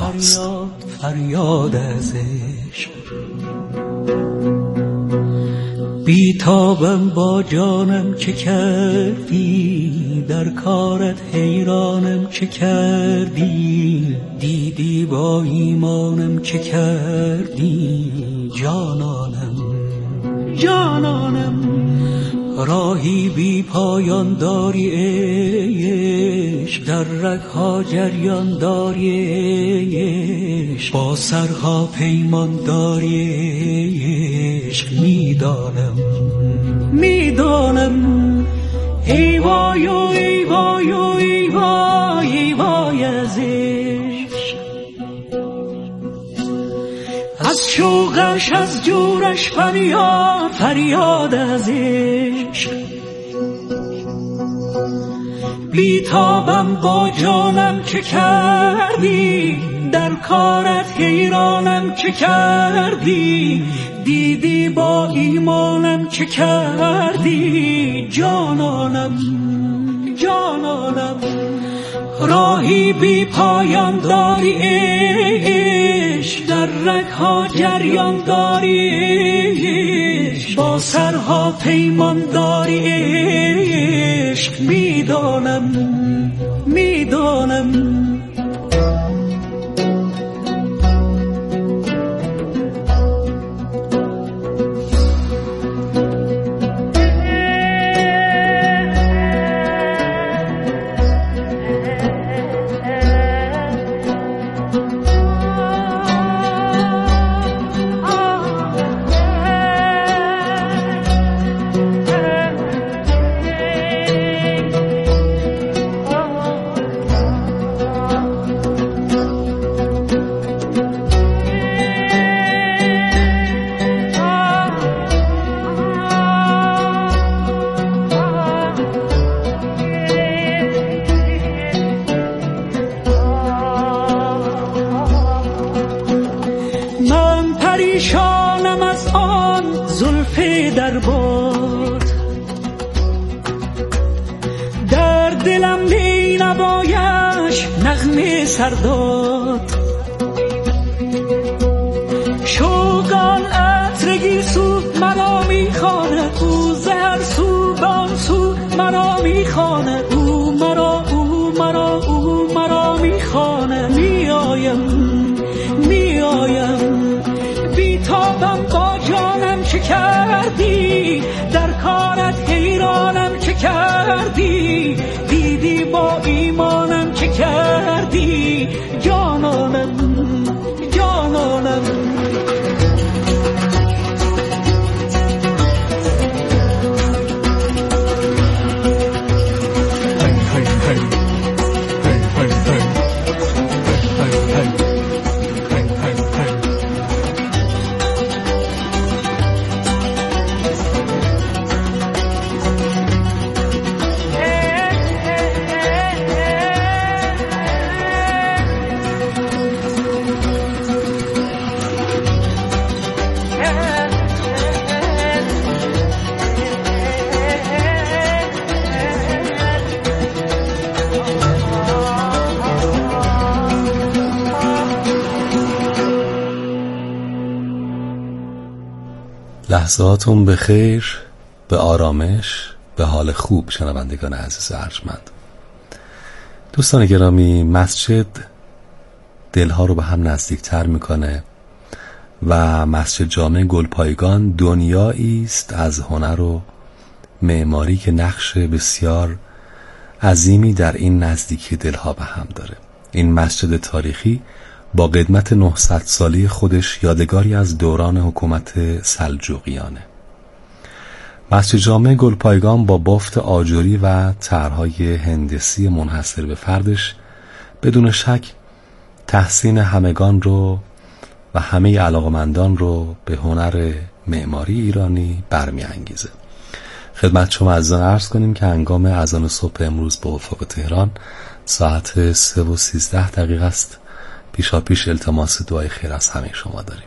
صداست. فریاد از عشق بیتابم با جانم چه کردی، در کارت حیرانم چه کردی، دیدی با ایمانم چه کردی. جانانم جانانم راهی بی پایان داری عشق، در رگ‌ها جریان داری عشق، با سرها پیمان داری عشق. میدانم میدانم ای وای و ای وای و ای وای ای وای از عشق، از شوقش از جورش فریاد فریاد از عشق. بیتابم با جانم چه کردی، در کارت حیرانم چه کردی، دیدی با ایمانم چه کردی. جانانم جانانم راهی بی پایان داری عشق، در رگ‌ها جریان داری عشق، با سرها پیمان داری عشق. میدانم میدانم پریشانم از آن زلف در باد، در دلم بی نوایش نغمه سرداد. شوقان عطرگی سو مرا میخوانه، او زهر سو بان سو مرا میخوانه، او مرا او مرا او مرا میخوانه. میایم میایم بیتابم با جانم چه کردی، در کارت حیرانم چه کردی، دیدی با ایمانم چه کردی. جانانم جانانم لحظاتون به خیر، به آرامش، به حال خوب. شنوندگان عزیز ارجمند، دوستان گرامی، مسجد دلها رو به هم نزدیکتر میکنه و مسجد جامع گلپایگان دنیایی است از هنر و معماری که نقش بسیار عظیمی در این نزدیکی دلها به هم داره. این مسجد تاریخی با قدمت 900 سالی خودش یادگاری از دوران حکومت سلجوقیانه. مسجد جامع گلپایگان با بافت آجری و طرح‌های هندسی منحصر به فردش بدون شک تحسین همگان رو و همه علاقمندان رو به هنر معماری ایرانی برمی‌انگیزه. خدمت شما عزیزان عرض کنیم که هنگام اذان صبح امروز به افق تهران ساعت 3:13 است. پیشاپیش التماس دعای خیر از همه شما داریم.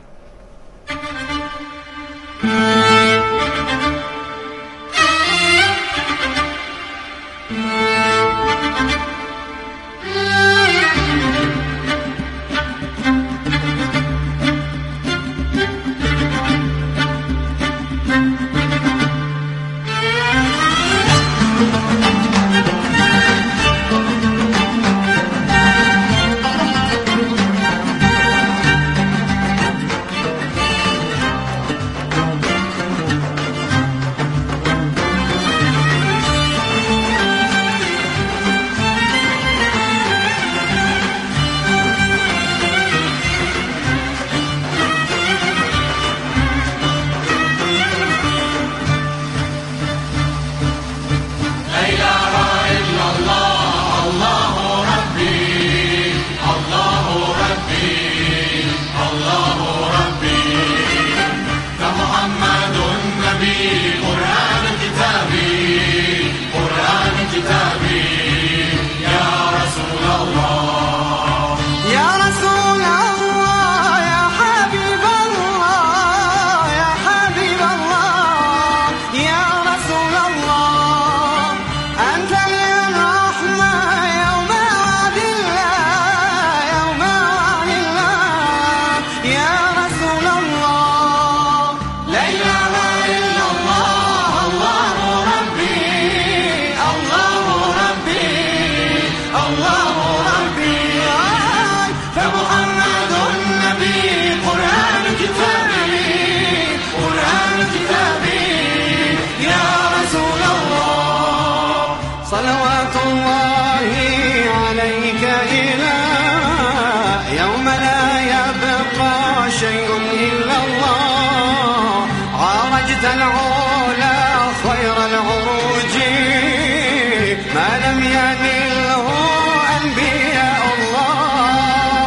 فمحمد النبي قرآن كتابي قرآن كتابي يا رسول الله صلوات الله عليك إلى يوم لا يبقى شيء إلا الله عرجت العلا خير العروج ما لم ينله أنبياء الله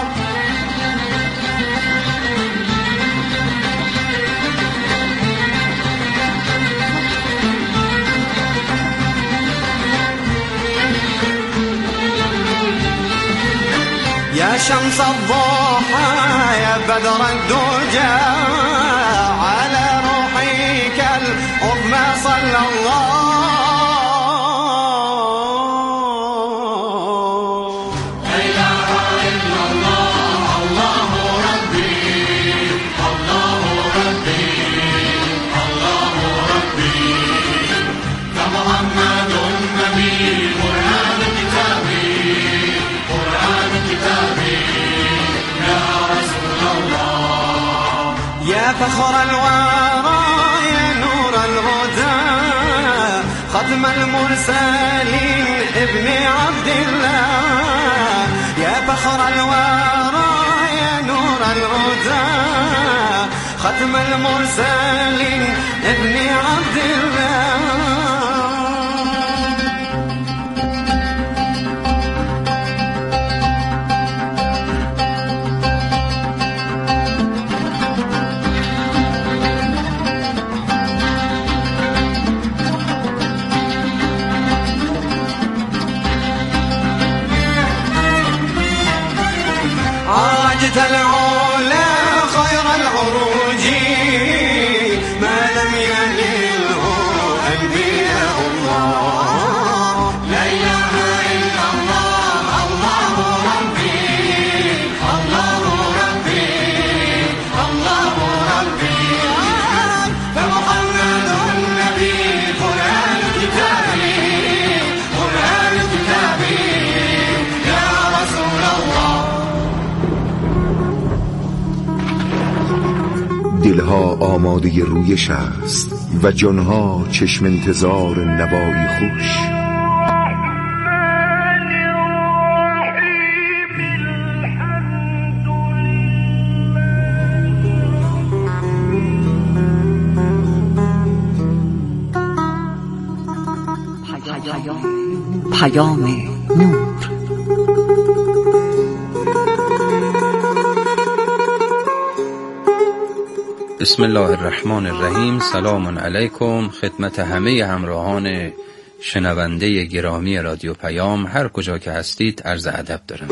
يا شمس الضحى يا بدر الدجى على روحك العظمى صلى الله لا إله إلا الله الله ربي الله ربي الله ربي كمحمد النبي قرآن كتابي قرآن كتابي يا رسول الله يا فخر الورى يا نور الهدى ختم المرسلين ابن عبد الله يا فخر الورى يا نور الهدى ختم المرسلين ابن عبد الله عرجت العلا خير العروج ما لم ينله أنبياء الله لا إله إلا الله الله ربي الله ربي الله ربي فمحمد النبي قرآن كتابي قرآن كتابي يا رسول الله دلها آماده رویش است و جانها چشم انتظار نوایی خوش پیام نور. بسم الله الرحمن الرحیم. سلام علیکم خدمت همه همراهان شنونده گرامی رادیو پیام، هر کجا که هستید عرض ادب دارم.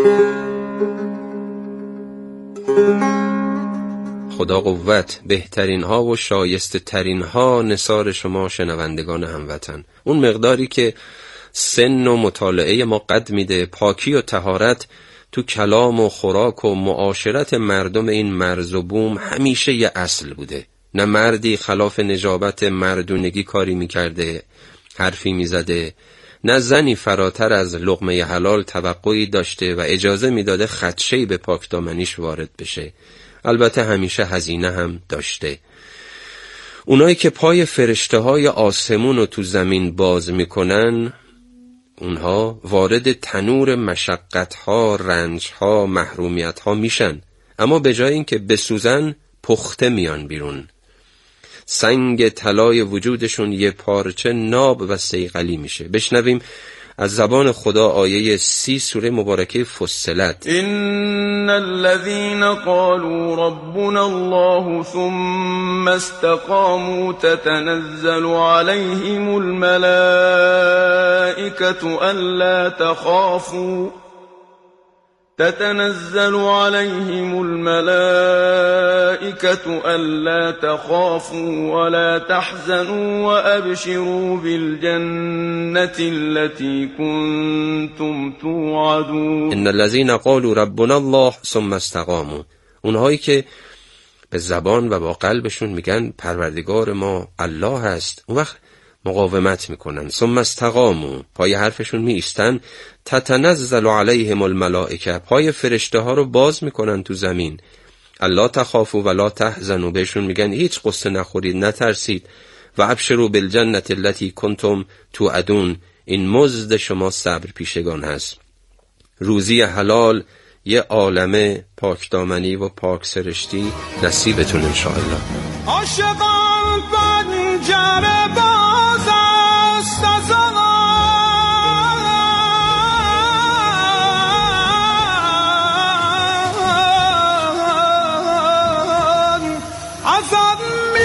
خدا قوت، بهترین ها و شایسته ترین ها نثار شما شنوندگان هموطن. اون مقداری که سن و مطالعه ما قد میده، پاکی و طهارت تو کلام و خوراک و معاشرت مردم این مرز و بوم همیشه یه اصل بوده. نه مردی خلاف نجابت مردونگی کاری میکرده، حرفی میزده، نه زنی فراتر از لقمه حلال توقعی داشته و اجازه میداده خدشه‌ای به پاکدامنیش وارد بشه. البته همیشه هزینه هم داشته. اونایی که پای فرشته‌های آسمون رو تو زمین باز میکنن، اونها وارد تنور مشقت‌ها، رنج‌ها، محرومیت‌ها میشن، اما به جای اینکه بسوزن پخته میان بیرون. سنگ طلای وجودشون یه پارچه ناب و صیقلی میشه. بشنویم از زبان خدا آیه 30 سوره مبارکه فصلت. ان الذين قالوا ربنا الله ثم استقاموا تتنزل عليهم الملائكة ألا تخافوا تتنزل عليهم الملائكة ألا تخافوا ولا تحزنوا وأبشروا بالجنة التي كنتم توعدون. إن الذين قالوا ربنا الله ثم استقاموا، اونهایی که به زبان و با قلبشون میگن پروردگار ما الله هست، اون وقت مقاومت میکنن. ثم استقاموا، پای حرفشون می ایستن. تتنزل علیهم الملائکه، پای فرشته ها رو باز میکنن تو زمین. الا تخافوا ولا تحزنوا، بهشون میگن هیچ قصه نخورید، نترسید. و ابشروا بالجنة التي کنتم توعدون، این مزد شما صبر پیشگان هست. روزی حلال، یه عالمه پاکدامنی و پاک سرشتی نصیبتون انشاءالله. عاشقان پنجره باز است از آن، از آن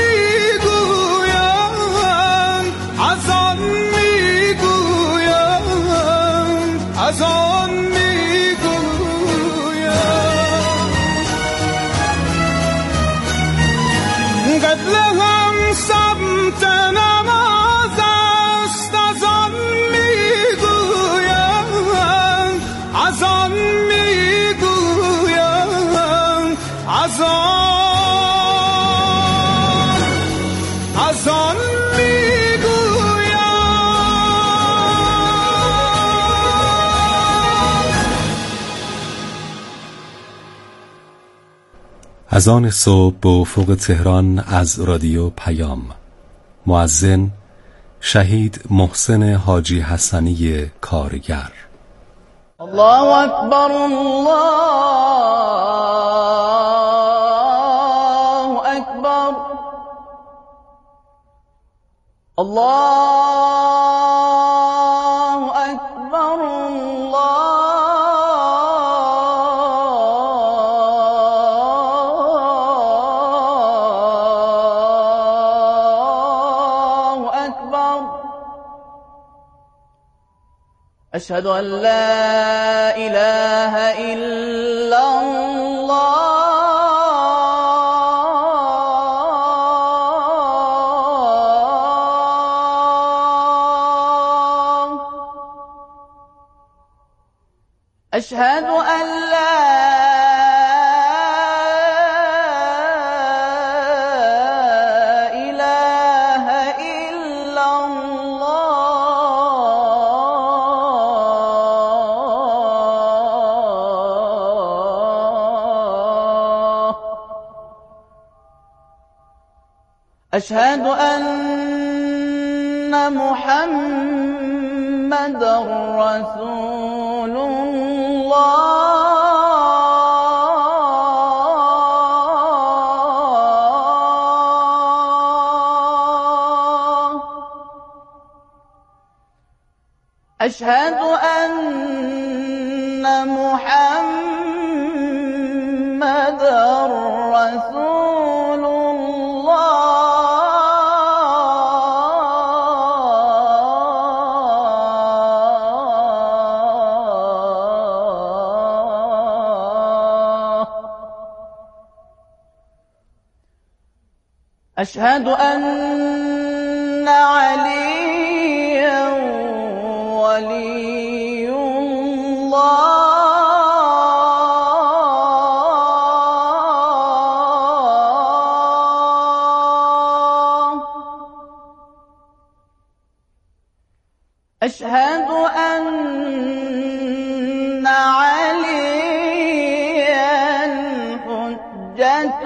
میگویم، از آن میگویم، از آن قتلهم سمت نماز است، از آن میگویم، از آن میگویم، از آن میگویم. اذان صبح به افق تهران از رادیو پیام. مؤذن شهید محسن حاجی حسنی کارگر. الله اکبر، الله اکبر، الله اکبر، الله اکبر. اشهد ان لا اله الا الله. اشهد ان لا اله الا الله. اشهد ان محمد رسول الله. أشهد أن محمد رسول الله. أشهد أن عليا ولي الله. أشهد أن عليا حجة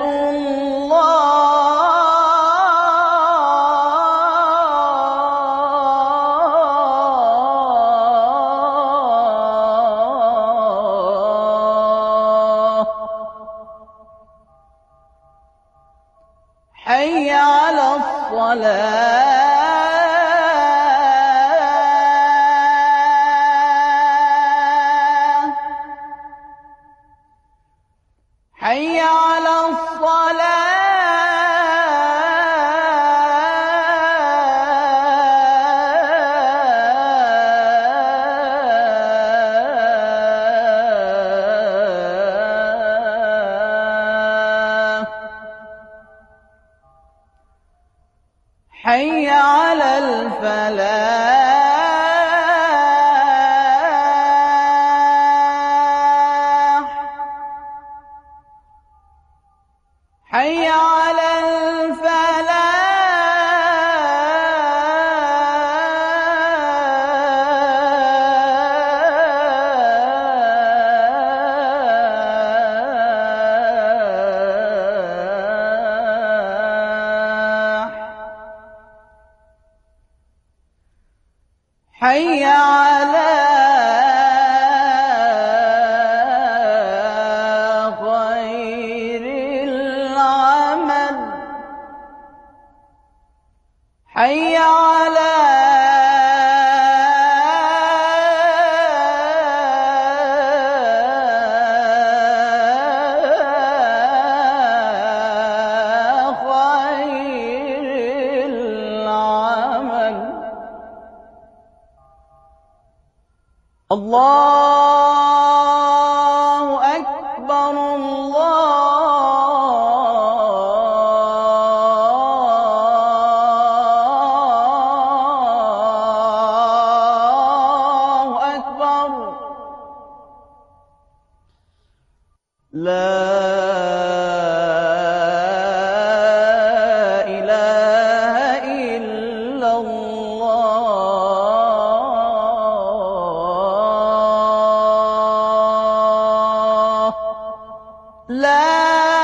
الله. حي على الصلاة. حي على الصلاة. حي على الفلاح. حي على الفلاح. حي على خير العمل حي على الله أكبر الله أكبر لا إله إلا الله لا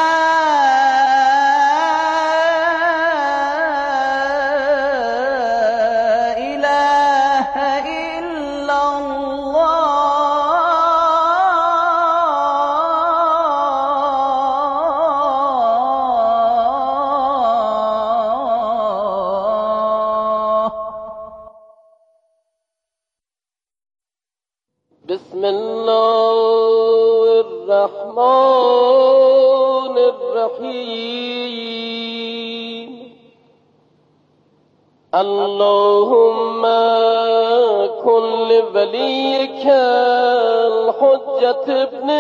إله إلا الله بسم الله الرحمن الرحيم اللهم كن لوليك الحجة ابن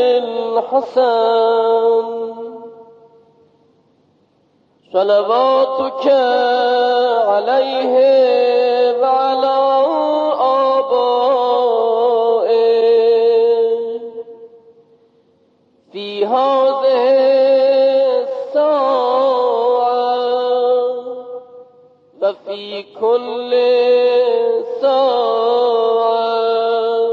الحسن صلواتك عليه وعلى آبائه في هذه الساعة وفي كل ساعة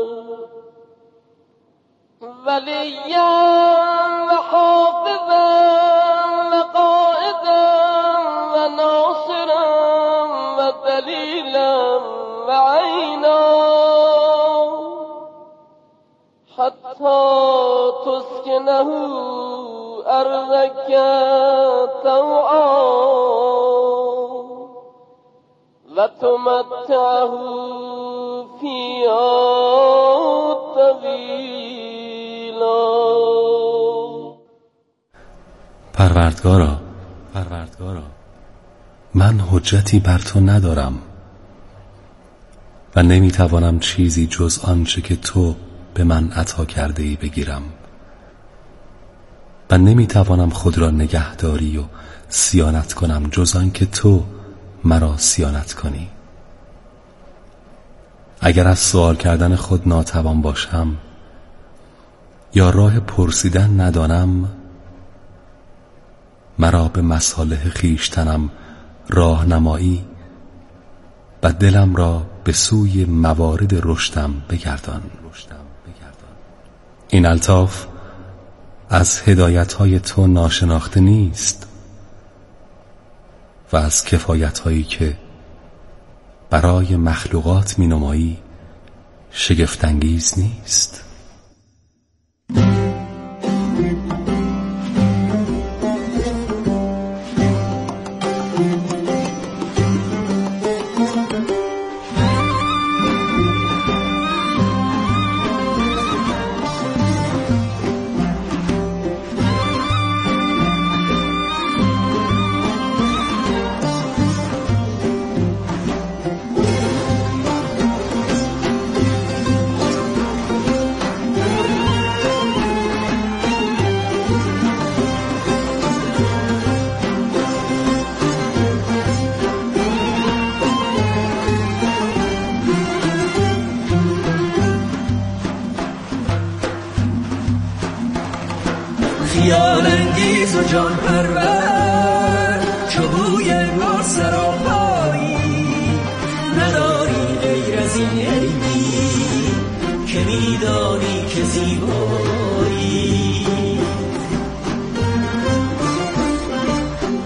وليا وحافظا وقائدا وناصرا ودليلا وعينا حتى تسكنه أرضك طوعا وتمتعه فيها طويلا. پروردگارا من حجتی بر تو ندارم و نمیتوانم چیزی جز آنچه که تو به من عطا کرده ای بگیرم و نمیتوانم خود را نگهداری و صیانت کنم جز آن که تو مرا صیانت کنی. اگر از سوال کردن خود ناتوان باشم یا راه پرسیدن ندانم، مرا به مصالح خویشتنم راهنمایی و دلم را به سوی موارد رشدم بگردان. این الطاف از هدایت‌های تو ناشناخته نیست و از کفایت‌هایی که برای مخلوقات می‌نمایی شگفت‌انگیز نیست. خیال انگیز و جان پرور چو بوی گل سراپایی نداری غیر از این علمی که میدانی که زیبایی.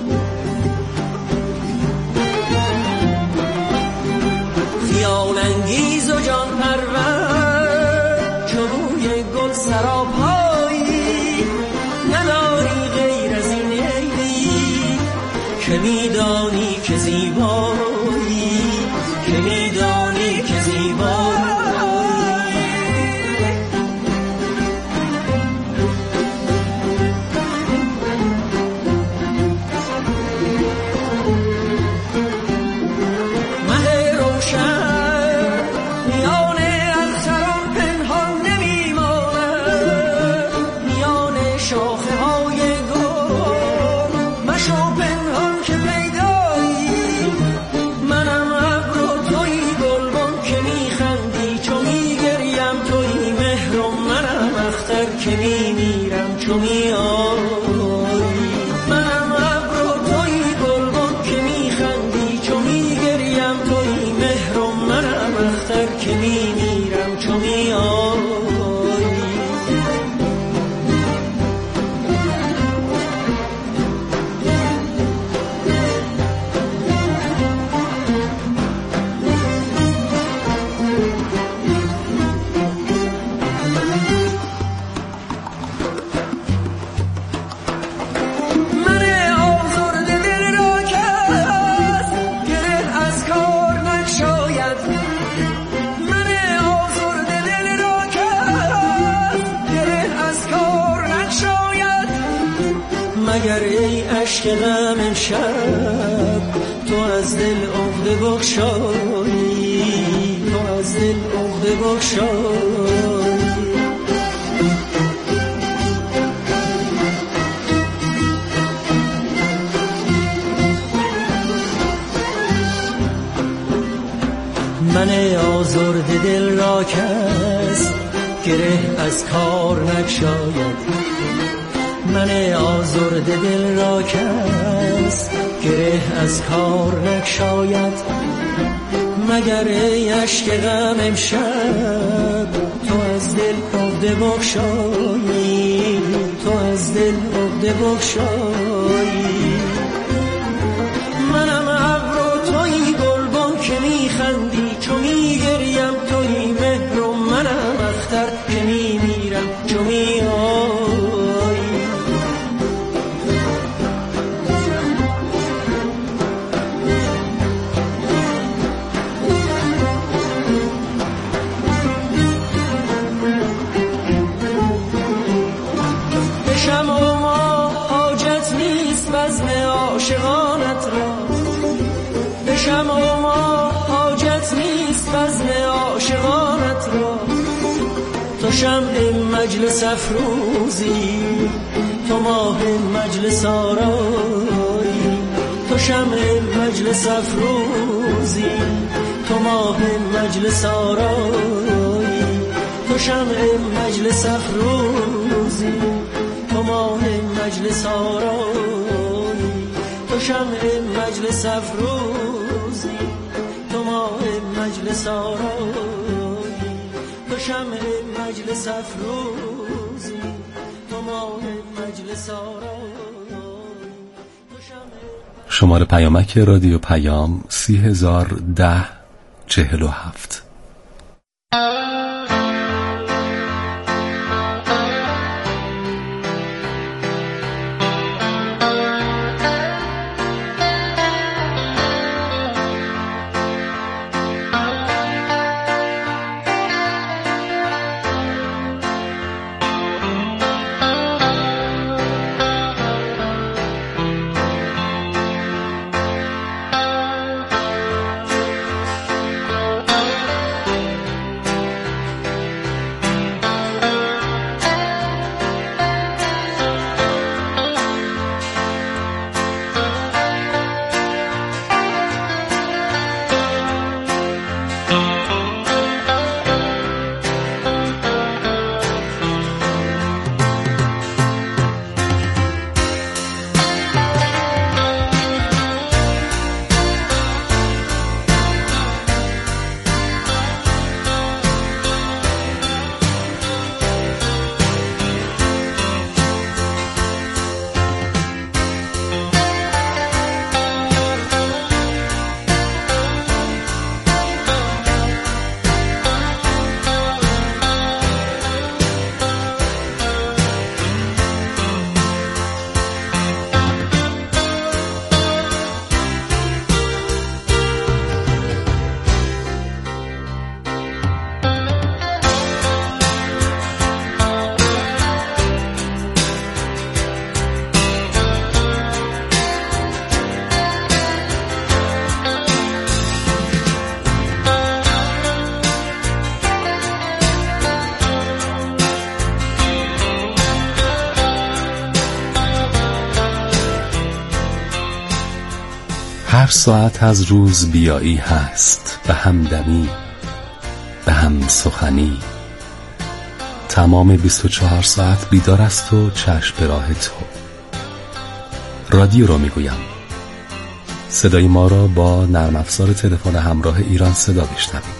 خیال انگیز که میدانی که زیبایی، که میدانی که زیبایی. که میمیرم چو میایی، منم ابر و تویی گلبن که میخندی چو میگریم، تویی مهر و منم اختر که میمیرم چو میایی. مگر ای عشق غم امشب تو از دل عقده بگشایی، تو از دل عقده بگشایی. من آزرده دل را کس گره از کار نگشاید، من آزرده دل را کس گره از کار نگشاید. مگر ای عشق غم امشب تو از دل عقده بگشایی، تو از دل عقده بگشایی. منم ابر و تویی گلبن که میخندی چو میگریم، تویی مهر و منم اختر که میمیرم چو میایی. عاشقانت را به شمع و ما حاجت نیست، بزم عاشقانت را. تو شمع مجلس افروزی، تو ماه مجلس آرایی، تو شمع مجلس افروزی، تو ماه مجلس آرایی، تو شمع مجلس افروزی، تو ماه مجلس آرایی، تو شمع مجلس افروزی، تو ماه مجلس آرایی، تو شمع مجلس افروزی، تو ماه مجلس آرایی. شماره پیامک رادیو پیام 301047. هر ساعت از روز بیایی هست، به همدمی به هم سخنی. تمام 24 ساعت بیدار است و چشم به راه تو. رادیو را میگویم. صدای ما را با نرم افزار تلفن همراه ایران صدا بشنوید.